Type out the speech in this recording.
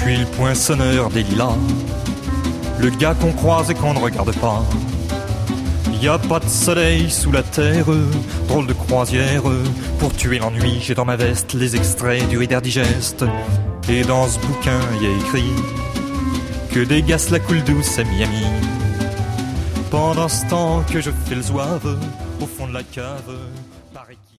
suis le poinçonneur des lilas, le gars qu'on croise et qu'on ne regarde pas. Y a pas de soleil sous la terre, drôle de croisière. Pour tuer l'ennui, j'ai dans ma veste les extraits du Reader Digest. Et dans ce bouquin, y a écrit que des gars la coule douce à Miami. Pendant ce temps que je fais le zouave au fond de la cave, paraît qu'il